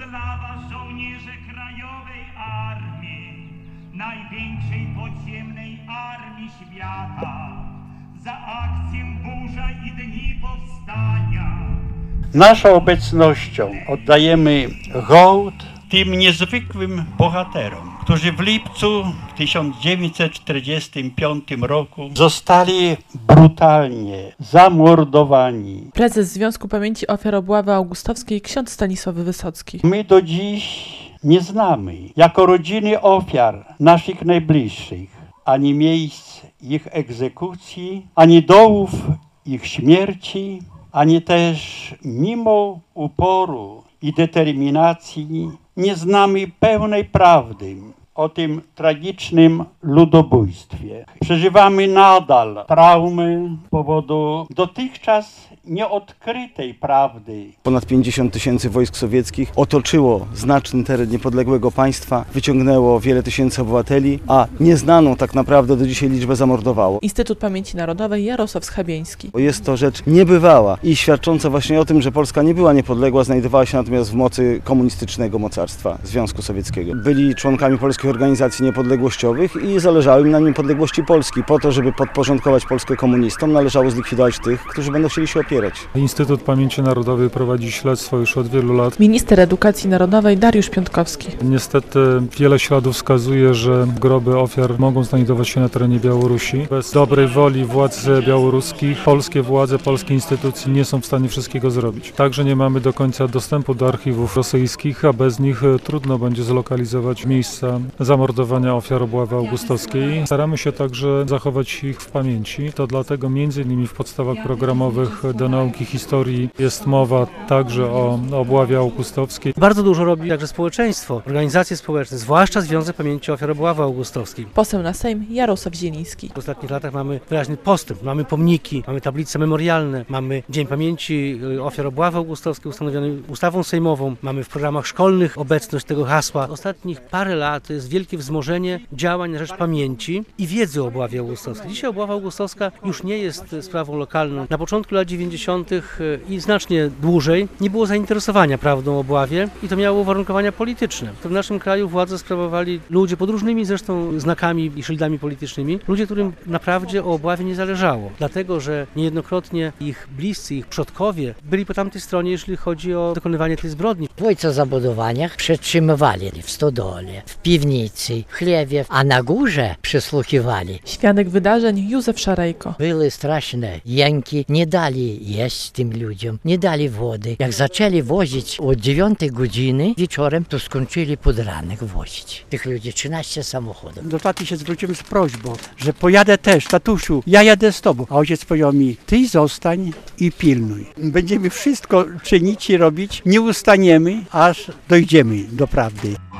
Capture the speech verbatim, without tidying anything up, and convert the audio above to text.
dla was, żołnierze Krajowej Armii, największej podziemnej armii świata, za akcję Burza i Dni Powstania. Naszą obecnością oddajemy hołd tym niezwykłym bohaterom, którzy w lipcu tysiąc dziewięćset czterdziestym piątym roku zostali brutalnie zamordowani. Prezes Związku Pamięci Ofiar Obławy Augustowskiej ksiądz Stanisław Wysocki. My do dziś nie znamy, jako rodziny ofiar naszych najbliższych, ani miejsc ich egzekucji, ani dołów ich śmierci, ani też mimo uporu i determinacji nie znamy pełnej prawdy o tym tragicznym ludobójstwie. Przeżywamy nadal traumy z powodu dotychczas nieodkrytej prawdy. Ponad pięćdziesiąt tysięcy wojsk sowieckich otoczyło znaczny teren niepodległego państwa, wyciągnęło wiele tysięcy obywateli, a nieznaną tak naprawdę do dzisiaj liczbę zamordowało. Instytut Pamięci Narodowej Jarosław Schabieński. Jest to rzecz niebywała i świadcząca właśnie o tym, że Polska nie była niepodległa, znajdowała się natomiast w mocy komunistycznego mocarstwa Związku Sowieckiego. Byli członkami polskich organizacji niepodległościowych i zależało im na niepodległości Polski. Po to, żeby podporządkować Polskę komunistom, należało zlikwidować tych, którzy będą chcieli się opierać. Instytut Pamięci Narodowej prowadzi śledztwo już od wielu lat. Minister Edukacji Narodowej Dariusz Piątkowski. Niestety wiele śladów wskazuje, że groby ofiar mogą znajdować się na terenie Białorusi. Bez dobrej woli władz białoruskich polskie władze, polskie instytucje nie są w stanie wszystkiego zrobić. Także nie mamy do końca dostępu do archiwów rosyjskich, a bez nich trudno będzie zlokalizować miejsca zamordowania ofiar obławy augustowskiej. Staramy się także zachować ich w pamięci. To dlatego między innymi w podstawach programowych do nauki historii jest mowa także o obławie augustowskiej. Bardzo dużo robi także społeczeństwo, organizacje społeczne, zwłaszcza Związek Pamięci Ofiar Obławy Augustowskiej. Poseł na Sejm Jarosław Zieliński. W ostatnich latach mamy wyraźny postęp. Mamy pomniki, mamy tablice memorialne, mamy Dzień Pamięci Ofiar Obławy Augustowskiej ustanowiony ustawą sejmową, mamy w programach szkolnych obecność tego hasła. Ostatnich parę lat to jest wielkie wzmożenie działań na rzecz pamięci i wiedzy o obławie augustowskiej. Dzisiaj obława augustowska już nie jest sprawą lokalną. Na początku lat dziewięćdziesiątych i znacznie dłużej nie było zainteresowania prawdą o obławie i to miało uwarunkowania polityczne. To w naszym kraju władzę sprawowali ludzie pod różnymi zresztą znakami i szyldami politycznymi, ludzie, którym naprawdę o obławie nie zależało, dlatego że niejednokrotnie ich bliscy, ich przodkowie byli po tamtej stronie, jeśli chodzi o dokonywanie tej zbrodni. W ojcozabudowaniach przetrzymywali w stodole, w piwnicy, w chlewie, a na górze przysłuchiwali. Świadek wydarzeń Józef Szarejko. Były straszne jęki, nie dali jeść tym ludziom, nie dali wody. Jak zaczęli wozić od dziewiątej godziny wieczorem, to skończyli pod ranek wozić. Tych ludzi trzynaście samochodów. Do taty się zwróciłem z prośbą, że pojadę też, tatusiu, ja jadę z tobą. A ojciec powiedział mi, ty zostań i pilnuj. Będziemy wszystko czynić i robić, nie ustaniemy, aż dojdziemy do prawdy.